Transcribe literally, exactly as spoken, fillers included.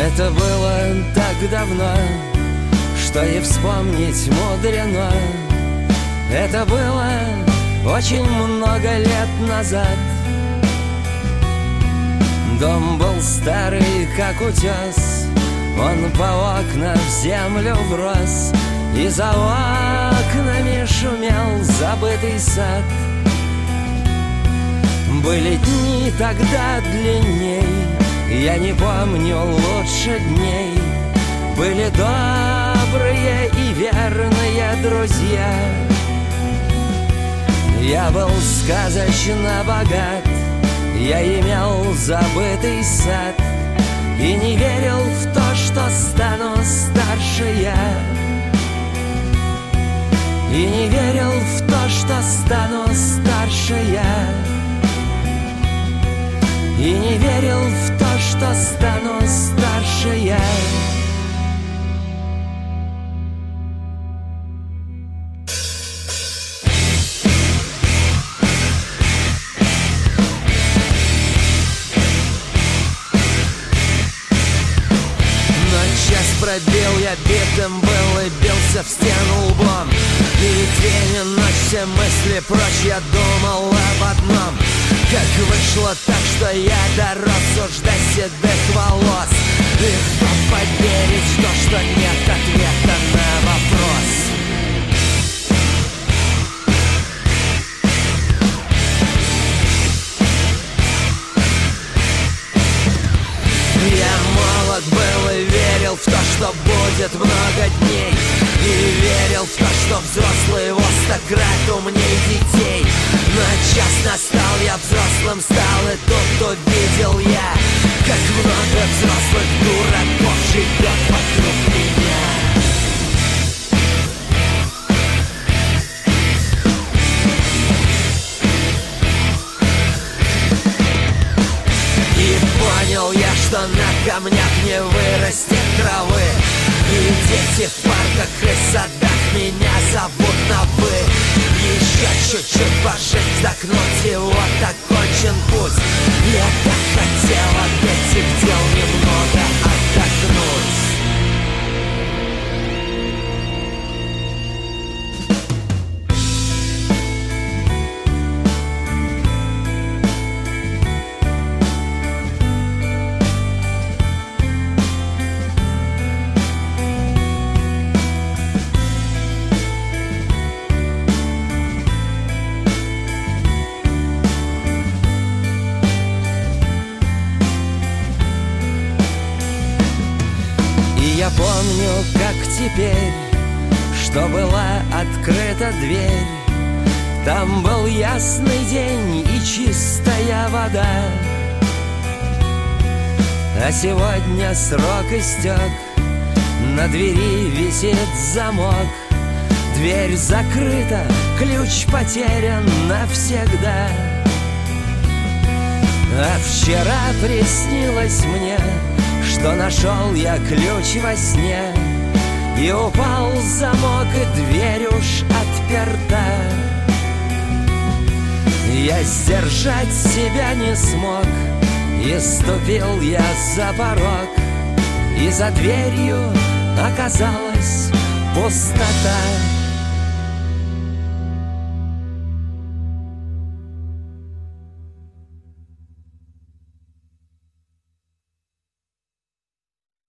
Это было так давно, что и вспомнить мудрено. Это было очень много лет назад. Дом был старый, как утес, он по окнам в землю врос, и за окнами шумел забытый сад. Были дни тогда длинней, я не помню лучше дней. Были добрые и верные друзья. Я был сказочно богат, я имел забытый сад и не верил в то, что стану старше я. И не верил в то, что стану старше я. И не верил в то, что стану старше я. Пробил я битым был и бился в стену лбом. И день и ночь все мысли прочь, я думал об одном: как вышло так, что я дорос уж до седых волос. И кто поверит в то, что нет ответа на вопрос? Я молод был и верил в то, что будет много дней. И верил в то, что взрослые во сто крат умней детей. Но час настал, я взрослым стал, и тут увидел я, как много взрослых дураков живет вокруг меня. И понял я, что на камнях не вырастет травы. И дети в парках и садах меня зовут на «вы». Еще чуть-чуть пожить, вдохнуть, и вот окончен путь. Я так хотел от этих дел немного отдохнуть. Я помню, как теперь, что была открыта дверь. Там был ясный день и чистая вода. А сегодня срок истек, на двери висит замок. Дверь закрыта, ключ потерян навсегда. А вчера приснилось мне, что нашел я ключ во сне, и упал замок, и дверь уж отперта. Я сдержать себя не смог, и ступил я за порог, и за дверью оказалась пустота.